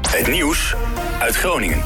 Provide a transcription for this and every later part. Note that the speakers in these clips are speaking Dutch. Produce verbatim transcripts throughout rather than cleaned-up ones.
Het nieuws uit Groningen.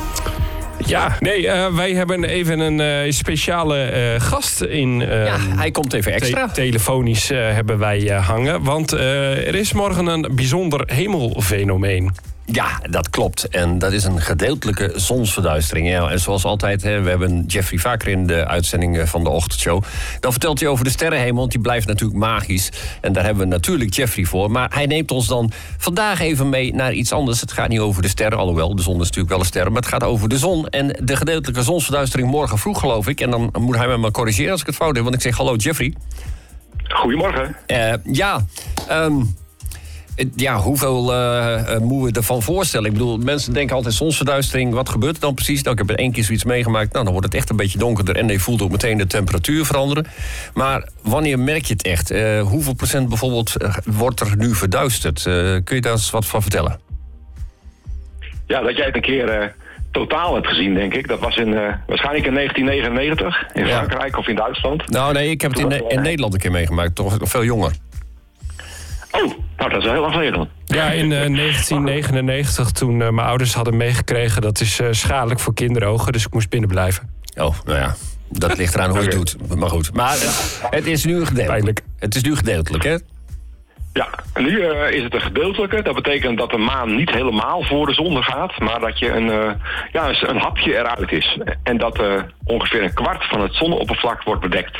Ja, nee, uh, wij hebben even een uh, speciale uh, gast in. Uh, ja, hij komt even extra. Te- telefonisch uh, hebben wij uh, hangen. Want uh, er is morgen een bijzonder hemelfenomeen. Ja, dat klopt. En dat is een gedeeltelijke zonsverduistering. Ja, en zoals altijd, hè, we hebben Jeffrey vaker in de uitzending van de ochtendshow. Dan vertelt hij over de sterrenhemel, want die blijft natuurlijk magisch. En daar hebben we natuurlijk Jeffrey voor. Maar hij neemt ons dan vandaag even mee naar iets anders. Het gaat niet over de sterren, alhoewel de zon is natuurlijk wel een ster. Maar het gaat over de zon en de gedeeltelijke zonsverduistering morgen vroeg, geloof ik. En dan moet hij me maar corrigeren als ik het fout heb. Want ik zeg hallo Jeffrey. Goedemorgen. Uh, ja, um, Ja, hoeveel uh, moeten we ervan voorstellen? Ik bedoel, mensen denken altijd zonsverduistering. Wat gebeurt er dan precies? Nou, ik heb er één keer zoiets meegemaakt. Nou, dan wordt het echt een beetje donkerder. En je voelt ook meteen de temperatuur veranderen. Maar wanneer merk je het echt? Uh, hoeveel procent bijvoorbeeld uh, wordt er nu verduisterd? Uh, kun je daar eens wat van vertellen? Ja, dat jij het een keer uh, totaal hebt gezien, denk ik. Dat was in, uh, waarschijnlijk in negentien negenennegentig. In ja. Frankrijk of in Duitsland. Nou, nee, ik heb het in, in, in Nederland een keer meegemaakt. Toch nog veel jonger. Oh, nou dat is wel heel lang geleden. Ja, in uh, negentien negenennegentig, toen uh, mijn ouders hadden meegekregen... dat is uh, schadelijk voor kinderogen, dus ik moest binnen blijven. Oh, nou ja, dat ligt eraan hoe je het doet. Maar goed, maar uh, het is nu gedeeltelijk. Pijnlijk. Het is nu gedeeltelijk, hè? Ja, nu uh, is het een gedeeltelijke. Dat betekent dat de maan niet helemaal voor de zon gaat... maar dat je een, uh, ja, een hapje eruit is. En dat uh, ongeveer een kwart van het zonneoppervlak wordt bedekt.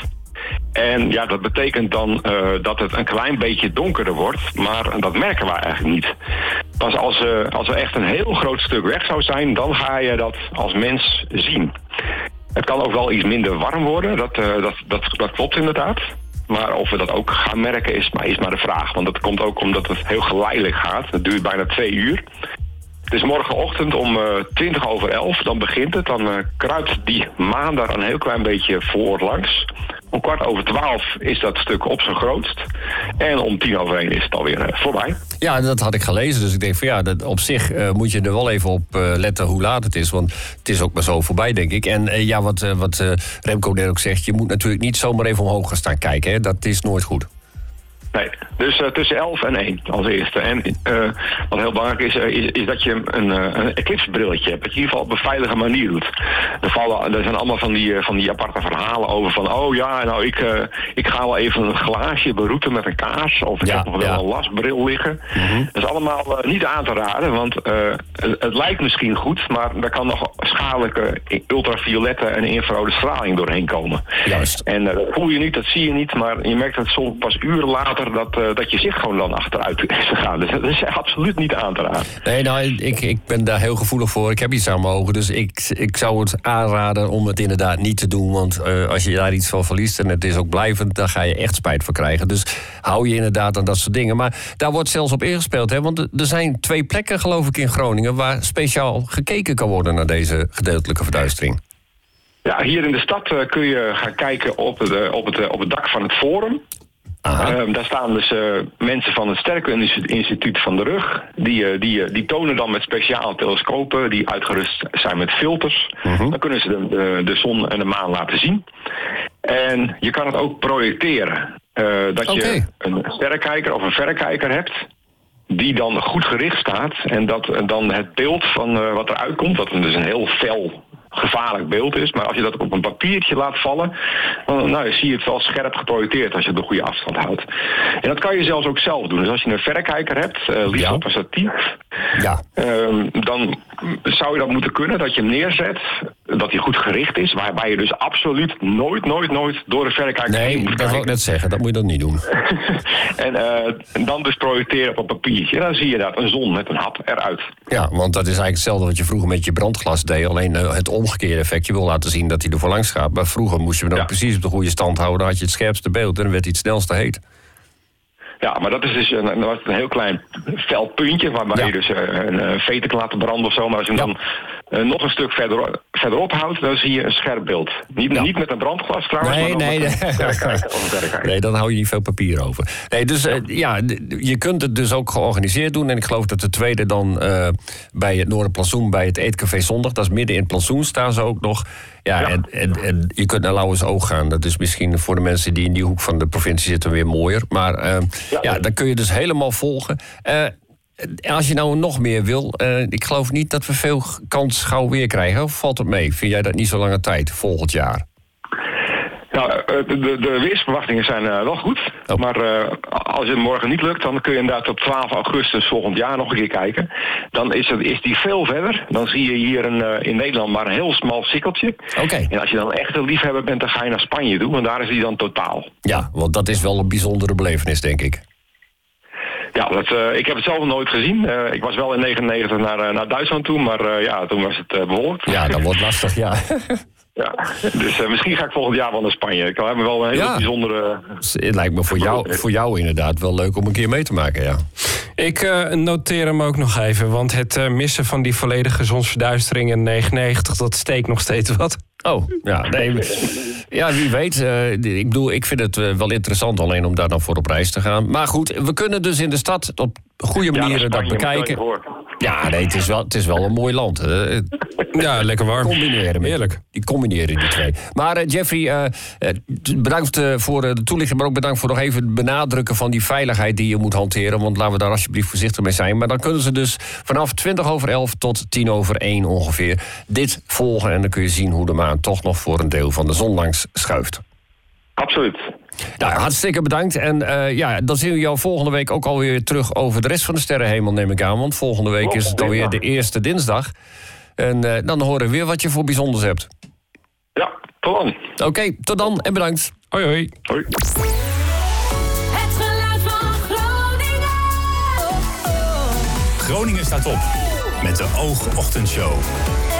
En ja, dat betekent dan uh, dat het een klein beetje donkerder wordt, maar dat merken we eigenlijk niet. Pas als, uh, als er echt een heel groot stuk weg zou zijn, dan ga je dat als mens zien. Het kan ook wel iets minder warm worden, dat, uh, dat, dat, dat klopt inderdaad. Maar of we dat ook gaan merken is maar, is maar de vraag. Want dat komt ook omdat het heel geleidelijk gaat. Het duurt bijna twee uur. Het is morgenochtend om uh, twintig over elf, dan begint het. Dan uh, kruipt die maan daar een heel klein beetje voor langs. Om kwart over twaalf is dat stuk op zijn grootst. En om tien over één is het alweer uh, voorbij. Ja, dat had ik gelezen. Dus ik denk van ja, dat op zich uh, moet je er wel even op uh, letten hoe laat het is. Want het is ook maar zo voorbij, denk ik. En uh, ja, wat, uh, wat uh, Remco net ook zegt, je moet natuurlijk niet zomaar even omhoog gaan staan kijken. Hè? Dat is nooit goed. Nee, dus uh, tussen elf en één als eerste. En uh, wat heel belangrijk is, uh, is, is dat je een, uh, een eclipsebrilletje hebt. Dat je in ieder geval op een veilige manier doet. Er, vallen, er zijn allemaal van die, uh, van die aparte verhalen over van... oh ja, nou ik, uh, ik ga wel even een glaasje beroeten met een kaas. Of ik ja, heb nog wel ja. een lasbril liggen. Mm-hmm. Dat is allemaal uh, niet aan te raden. Want uh, het, het lijkt misschien goed, maar daar kan nog schadelijke ultraviolette en infrarode straling doorheen komen. Juist. En uh, dat voel je niet, dat zie je niet. Maar je merkt het soms pas uren later... Dat, uh, dat je zicht gewoon dan achteruit is gegaan. Dus dat is absoluut niet aan te raden. Nee, nou, ik, ik ben daar heel gevoelig voor. Ik heb iets aan mijn ogen, dus ik, ik zou het aanraden om het inderdaad niet te doen. Want uh, als je daar iets van verliest en het is ook blijvend... dan ga je echt spijt van krijgen. Dus hou je inderdaad aan dat soort dingen. Maar daar wordt zelfs op ingespeeld. Hè? Want er zijn twee plekken, geloof ik, in Groningen... waar speciaal gekeken kan worden naar deze gedeeltelijke verduistering. Ja, hier in de stad uh, kun je gaan kijken op het, uh, op het, uh, op het dak van het Forum... Uh, daar staan dus uh, mensen van het Sterrenkundeinstituut van de Rug. Die, uh, die, uh, die tonen dan met speciale telescopen die uitgerust zijn met filters. Uh-huh. Dan kunnen ze de, de, de zon en de maan laten zien. En je kan het ook projecteren. Uh, dat okay. je een sterrenkijker of een verrekijker hebt... die dan goed gericht staat. En dat uh, dan het beeld van uh, wat eruit komt... dat dus een heel fel... gevaarlijk beeld is, maar als je dat op een papiertje laat vallen, dan nou, zie je het wel scherp geprojecteerd als je de goede afstand houdt. En dat kan je zelfs ook zelf doen. Dus als je een verrekijker hebt, uh, liefst ja. op een statief, ja. um, dan zou je dat moeten kunnen, dat je hem neerzet, dat hij goed gericht is, waarbij je dus absoluut nooit, nooit, nooit door de verrekijker nee, heen moet dat kijken. wil ik net zeggen, dat moet je dan niet doen. en, uh, en dan dus projecteren op een papiertje. En dan zie je dat een zon met een hap eruit. Ja, want dat is eigenlijk hetzelfde wat je vroeger met je brandglas deed, alleen uh, het omgekeerde effect. Je wil laten zien dat hij er voorlangs gaat. Maar vroeger moest je hem dan ja. precies op de goede stand houden. Dan had je het scherpste beeld en dan werd hij het snelste heet. Ja, maar dat is dus een, een, een heel klein fel puntje... waarbij ja. je dus uh, een uh, veten kan laten branden of zo. Maar als je hem ja. dan uh, nog een stuk verder, verderop houdt... dan zie je een scherp beeld. Niet, ja. niet met een brandglas trouwens, nee, maar nee, nee, nee. nee, dan hou je niet veel papier over. Nee, dus uh, ja, je kunt het dus ook georganiseerd doen. En ik geloof dat de tweede dan uh, bij het Noorderplantsoen... bij het Eetcafé Zondag, dat is midden in het plantsoen, staan ze ook nog... Ja, ja. En, en, en je kunt naar Lauwersoog gaan. Dat is misschien voor de mensen die in die hoek van de provincie zitten weer mooier. Maar uh, ja, ja, dan kun je dus helemaal volgen. Uh, als je nou nog meer wil... Uh, ik geloof niet dat we veel kans gauw weer krijgen. Of valt het mee? Vind jij dat niet zo lange tijd, volgend jaar? Nou, de, de weersverwachtingen zijn uh, wel goed. Oh. Maar uh, als het morgen niet lukt, dan kun je inderdaad op twaalf augustus volgend jaar nog een keer kijken. Dan is, het, is die veel verder. Dan zie je hier een, uh, in Nederland maar een heel smal sikkeltje. Okay. En als je dan echt een liefhebber bent, dan ga je naar Spanje toe. Want daar is die dan totaal. Ja, want dat is wel een bijzondere belevenis, denk ik. Ja, dat, uh, ik heb het zelf nog nooit gezien. Uh, ik was wel in negenennegentig naar, uh, naar Duitsland toe, maar uh, ja, toen was het uh, bewolkt. Ja, dat wordt lastig, ja. Ja, dus uh, misschien ga ik volgend jaar wel naar Spanje. Ik heb me wel een hele ja. bijzondere... Het lijkt me voor jou, voor jou inderdaad wel leuk om een keer mee te maken, ja. Ik uh, noteer hem ook nog even, want het uh, missen van die volledige zonsverduistering in negenennegentig, dat steekt nog steeds wat. Oh, ja, nee. Ja, wie weet. Uh, ik bedoel, ik vind het uh, wel interessant alleen om daar dan voor op reis te gaan. Maar goed, we kunnen dus in de stad op goede manieren ja, dat bekijken. Ja, nee, het is wel, het is wel een mooi land. Uh, ja, lekker warm. Combineren. Heerlijk. Die combineren die twee. Maar uh, Jeffrey, uh, bedankt uh, voor uh, de toelichting, maar ook bedankt voor nog even het benadrukken van die veiligheid die je moet hanteren. Want laten we daar alsjeblieft voorzichtig mee zijn. Maar dan kunnen ze dus vanaf twintig over elf tot tien over één ongeveer dit volgen. En dan kun je zien hoe de maan toch nog voor een deel van de zon langs schuift. Absoluut. Nou, hartstikke bedankt. En uh, ja, dan zien we jou volgende week ook alweer terug over de rest van de sterrenhemel, neem ik aan. Want volgende week oh, is het alweer de eerste dinsdag. En uh, dan horen we weer wat je voor bijzonders hebt. Ja, tot dan. Oké, okay, tot dan en bedankt. Hoi, hoi. Hoi. Het geluid van Groningen. Groningen staat op met de Oogochtendshow.